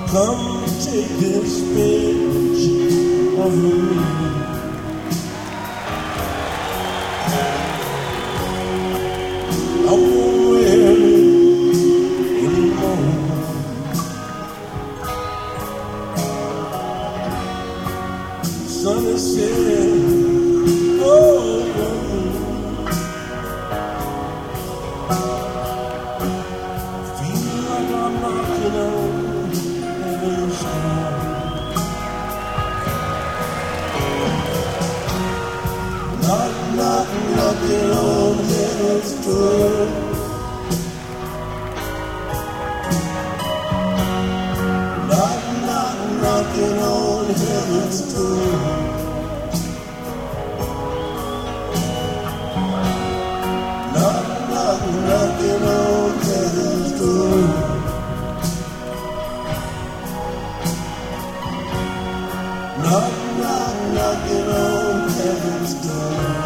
Come take this page of me. I won't wear it anymore. Sun is setting over me. Feel like I'm knocking on heaven's door. Knocking on heaven's door. Knocking on heaven's door. Knocking on heaven's door. Knocking on heaven's door.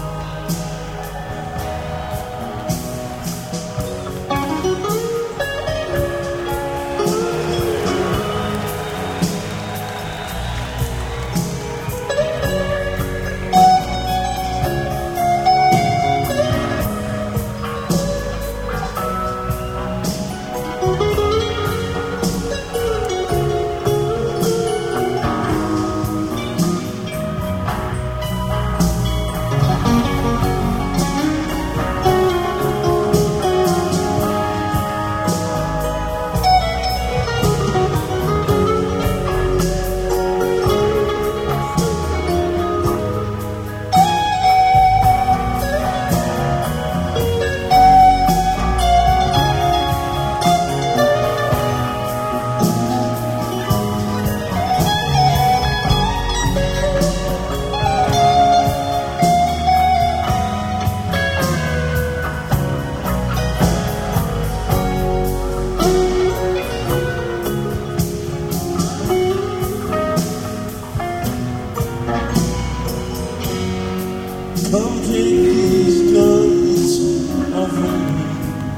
Come take these guns off of me.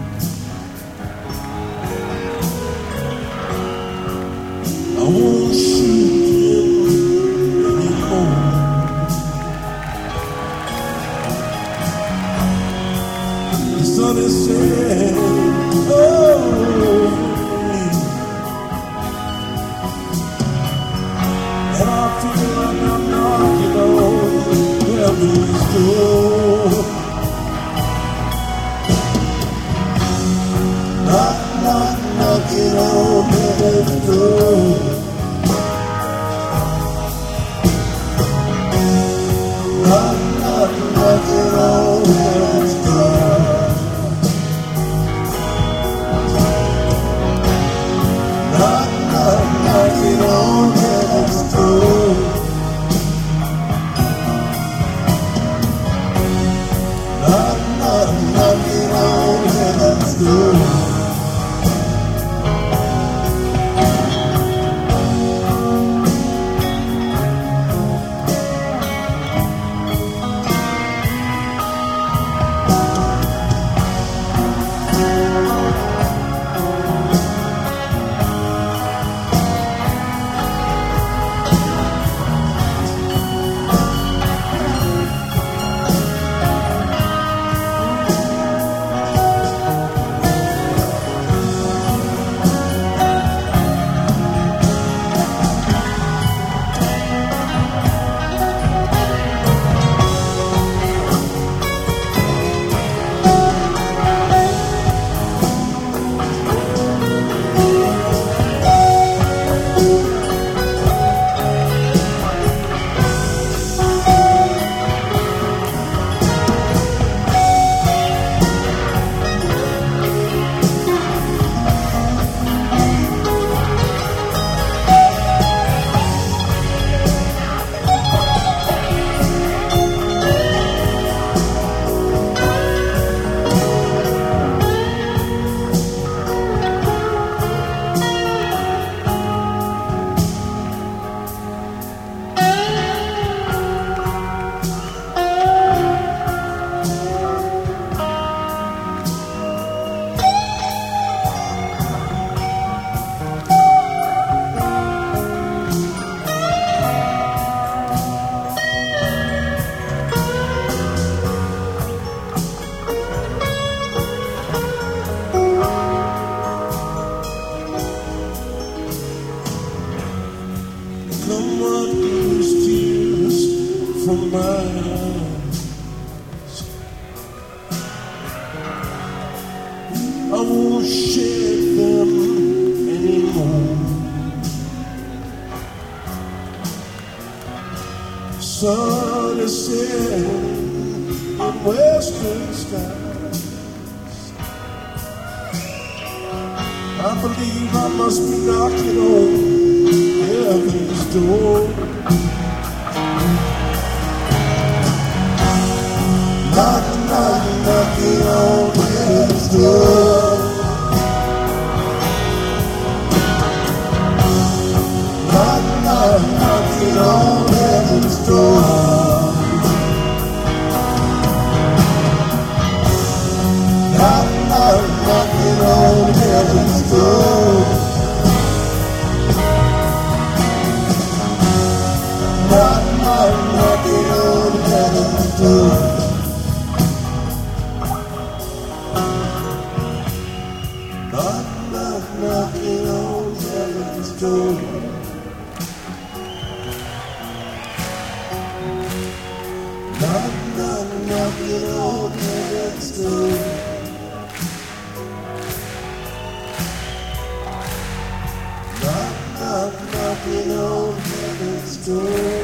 I won't shoot you anymore. The sun is setting over me, and I feel like I'm knocking on heaven's door. Knocking on heaven's door. Knocking on heaven's door. Knocking on heaven's door. Knocking on heaven's door. sun is setting in western skies. I believe I must be knocking on heaven's door. Knocking, knocking, knocking on heaven's door. Knocking, knocking, knocking on heaven's door. Knocking, knocking, knocking on heaven's door. Knocking, knocking, knocking on heaven's door. Knocking, knocking, knocking on heaven's door. Knocking, knocking, knocking on heaven's door. Knocking on heaven's door.